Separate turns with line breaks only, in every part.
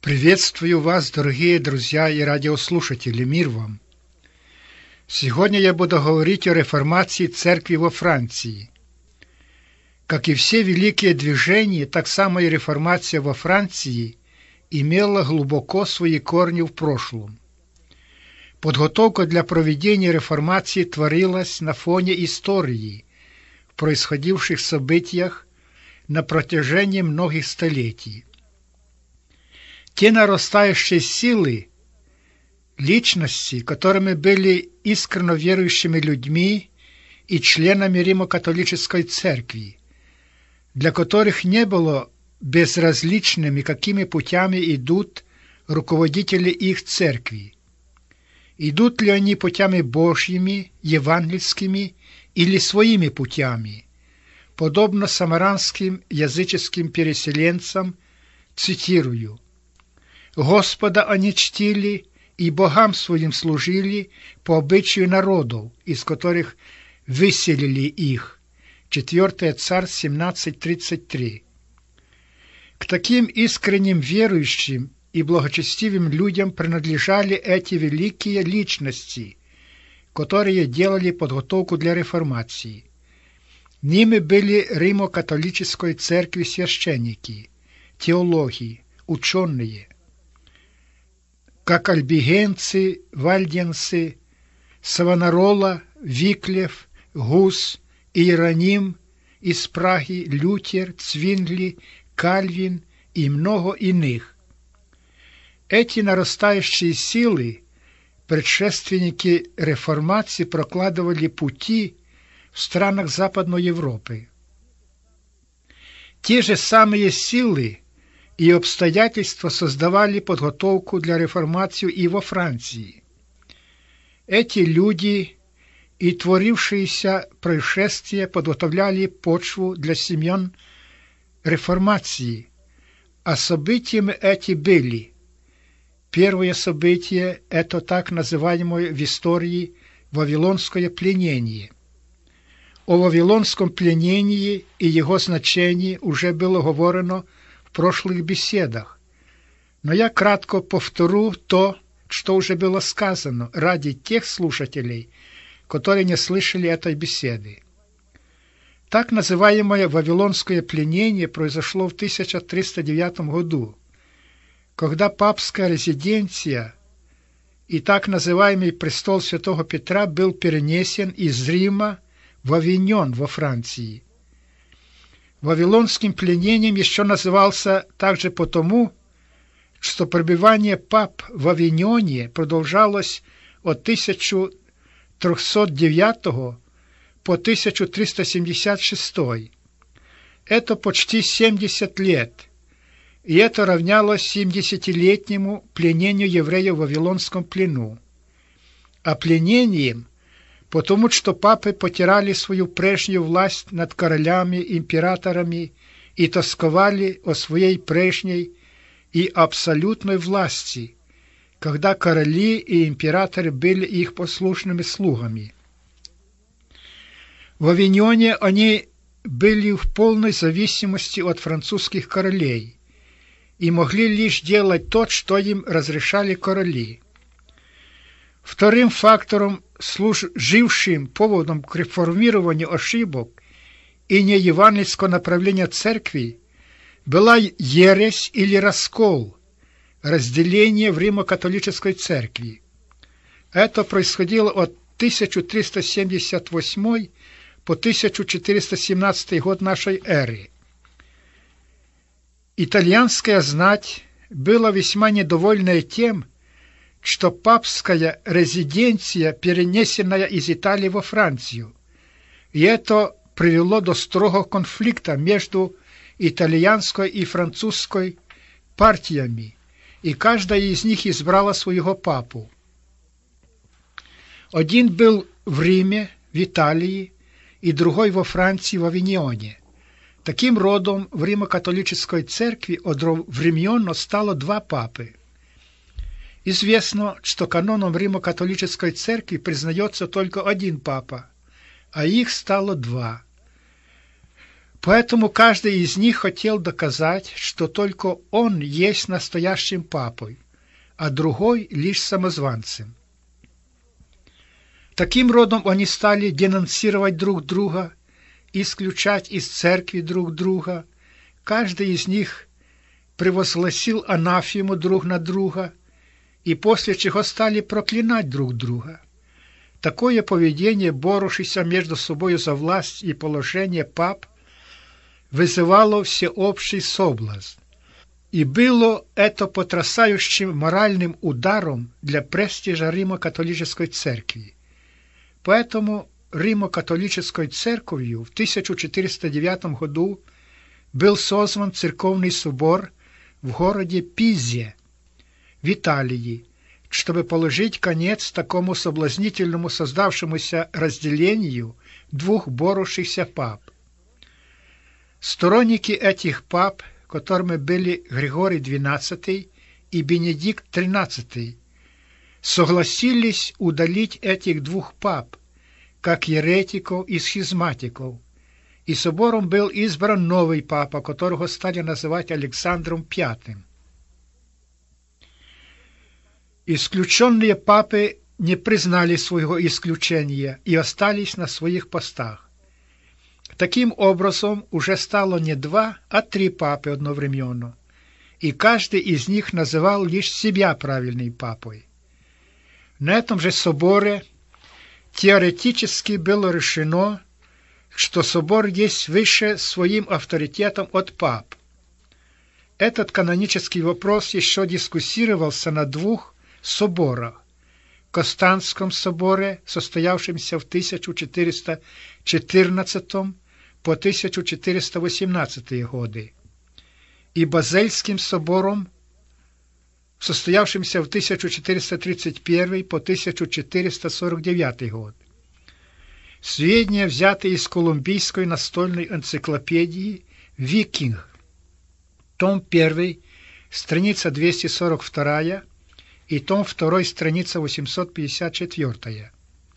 Приветствую вас, дорогие друзья и радиослушатели, мир вам! Сегодня я буду говорить о реформации церкви во Франции. Как и все великие движения, так само и реформация во Франции имела глубоко свои корни в прошлом. Подготовка для проведения реформации творилась на фоне истории, в происходивших событиях на протяжении многих столетий. Те нарастающие силы, личности, которыми были искренне верующими людьми и членами Римо-католической церкви, для которых не было безразличными, какими путями идут руководители их церкви. Идут ли они путями Божьими, евангельскими или своими путями, подобно самаранским языческим переселенцам, цитирую: «Господа они чтили и богам своим служили по обычаю народов, из которых выселили их». 4 Царь 17:33. К таким искренним верующим и благочестивым людям принадлежали эти великие личности, которые делали подготовку для реформации. Ними были Римо-католической церкви священники, теологи, ученые, как альбигенцы, вальденцы, Савонарола, Виклев, Гус, Иероним из Праги, Лютер, Цвингли, Кальвин и много иных. Эти нарастающие силы, предшественники реформации, прокладывали пути в странах Западной Европы. Те же самые силы и обстоятельства создавали подготовку для реформации и во Франции. Эти люди и творившиеся происшествия подготовляли почву для семян реформации, а событиями эти были: первое событие – это так называемое в истории Вавилонское пленение. О Вавилонском пленении и его значении уже было говорено в прошлых беседах, но я кратко повторю то, что уже было сказано, ради тех слушателей, которые не слышали этой беседы. Так называемое Вавилонское пленение произошло в 1309 году, когда папская резиденция и так называемый престол святого Петра был перенесен из Рима в Авиньон во Франции. Вавилонским пленением еще назывался также потому, что пребывание пап в Авиньоне продолжалось от 1309 по 1376. Это почти 70 лет, и это равнялось 70-летнему пленению евреев в Вавилонском плену. А пленением, потому что папы потеряли свою прежнюю власть над королями, императорами и тосковали о своей прежней и абсолютной власти, когда короли и императоры были их послушными слугами. В Авиньоне они были в полной зависимости от французских королей и могли лишь делать то, что им разрешали короли. Вторым фактором, служившим поводом к реформированию ошибок и неевангельского направления церкви, была ересь или раскол, разделение в Римо-католической церкви. Это происходило от 1378 по 1417 год нашей эры. Итальянская знать была весьма недовольна тем, что папская резиденция перенесенная из Италии во Францию, и это привело до строгого конфликта между итальянской и французской партиями, и каждая из них избрала своего папу. Один был в Риме, в Италии, и другой во Франции, в Авиньоне. Таким родом в Римо-католической церкви одновременно стало два папы. Известно, что каноном Римо-католической церкви признается только один папа, а их стало два. Поэтому каждый из них хотел доказать, что только он есть настоящим папой, а другой лишь самозванцем. Таким родом они стали денонсировать друг друга, исключать из церкви друг друга. Каждый из них превозгласил анафему друг на друга, и после чего стали проклинать друг друга. Такое поведение, боровшееся между собой за власть и положение пап, вызывало всеобщий соблазн. И было это потрясающим моральным ударом для престижа Римо-католической церкви. Поэтому Римо-католической церковью в 1409 году был созван церковный собор в городе Пизе в Италии, чтобы положить конец такому соблазнительному создавшемуся разделению двух боровшихся пап. Сторонники этих пап, которыми были Григорий XII и Бенедикт XIII, согласились удалить этих двух пап, как еретиков и схизматиков, и собором был избран новый папа, которого стали называть Александром V. Исключенные папы не признали своего исключения и остались на своих постах. Таким образом, уже стало не два, а три папы одновременно, и каждый из них называл лишь себя правильным папой. На этом же соборе теоретически было решено, что собор есть выше своим авторитетом от пап. Этот канонический вопрос еще дискуссировался на двух соборах: Константском соборе, состоявшемся в 1414 по 1418 годы, и Базельским собором, состоявшимся в 1431 по 1449 год. Сведения взяты из колумбийской настольной энциклопедии «Викинг», том 1, страница 242, и том 2, страница 854.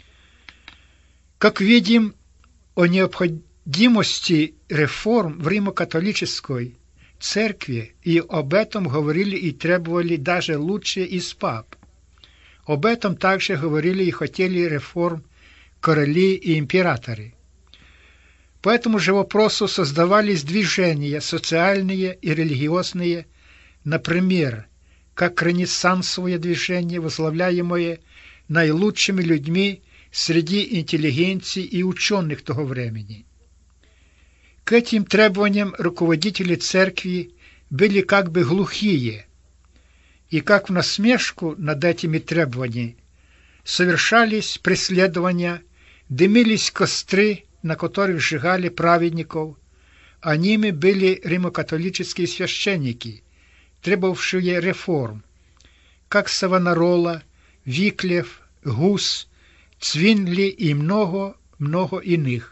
Как видим, о необходимости реформ в Римо-католической церкви и об этом говорили и требовали даже лучшие из пап. Об этом также говорили и хотели реформ короли и императоры. По этому же вопросу создавались движения социальные и религиозные, например, как ренессансовое движение, возглавляемое наилучшими людьми среди интеллигенции и ученых того времени. К этим требованиям руководители церкви были как бы глухие, и как в насмешку над этими требованиями совершались преследования, дымились костры, на которых сжигали праведников, а ними были римокатолические священники, требовавшие реформ, как Савонарола, Виклев, Гус, Цвинли и много иных.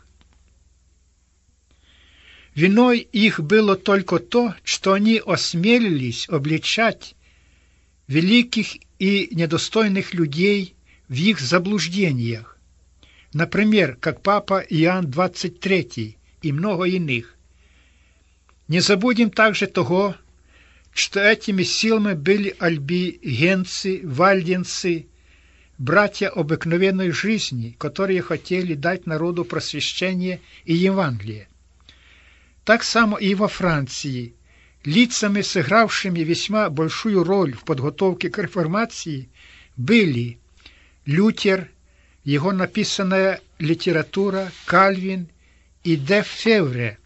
Виной их было только то, что они осмелились обличать великих и недостойных людей в их заблуждениях, например, как папа Иоанн XXIII и много иных. Не забудем также того, что этими силами были альбигенцы, вальденцы, братья обыкновенной жизни, которые хотели дать народу просвещение и Евангелие. Так само и во Франции лицами, сыгравшими весьма большую роль в подготовке к реформации, были Лютер, его написанная литература, Кальвин и де Февре.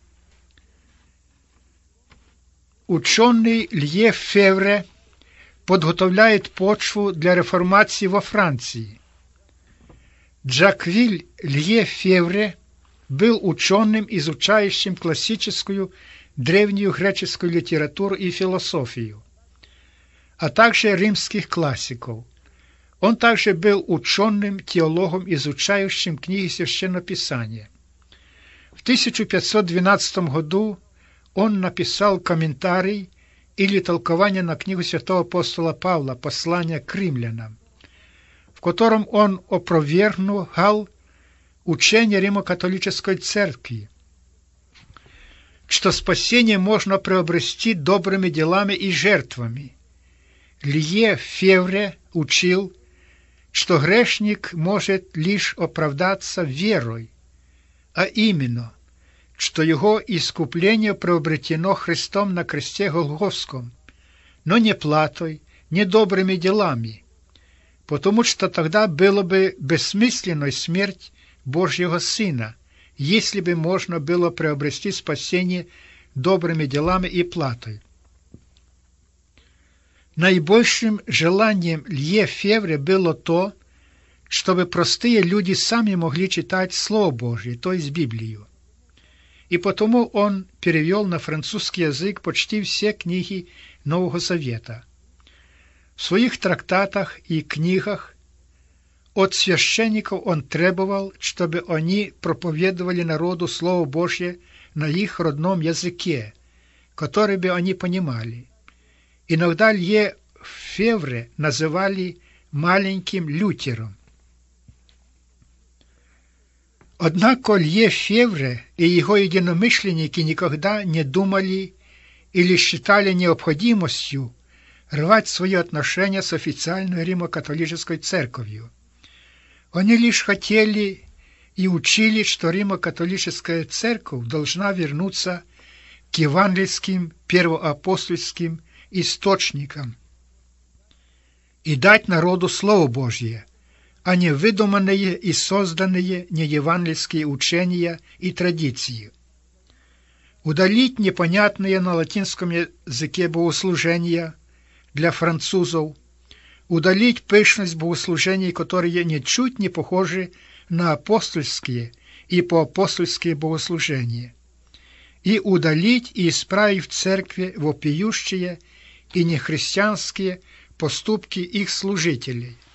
Ученый Лье Февре подготовляет почву для реформации во Франции. Жаквиль Лье Февре был ученым, изучающим классическую древнюю греческую литературу и философию, а также римских классиков. Он также был ученым, теологом, изучающим книги Священного Писания. В 1512 году он написал комментарий или толкование на книгу святого апостола Павла «Послание к римлянам», в котором он опровергнул учение Римо-католической церкви. что спасение можно приобрести добрыми делами и жертвами. Лье Февре учил, что грешник может лишь оправдаться верой, а именно, что его искупление приобретено Христом на кресте Голгофском, но не платой, не добрыми делами, потому что тогда было бы бессмысленной смерть Божьего Сына, если бы можно было приобрести спасение добрыми делами и платой. Наибольшим желанием Лье Февре было то, чтобы простые люди сами могли читать Слово Божье, то есть Библию. И потому он перевел на французский язык почти все книги Нового Завета. В своих трактатах и книгах от священников он требовал, чтобы они проповедовали народу Слово Божье на их родном языке, который бы они понимали. Иногда Лье Февре называли маленьким Лютером. Однако Лье Февре и его единомышленники никогда не думали или считали необходимостью рвать свои отношения с официальной Римо-католической церковью. Они лишь хотели и учили, что Римо-католическая церковь должна вернуться к евангельским первоапостольским источникам и дать народу Слово Божье, а не выдуманные и созданные неевангельские учения и традиции. Удалить непонятные на латинском языке богослужения для французов, удалить пышность богослужений, которые ничуть не похожи на апостольские и поапостольские богослужения, и удалить и исправить в церкви вопиющие и нехристианские поступки их служителей –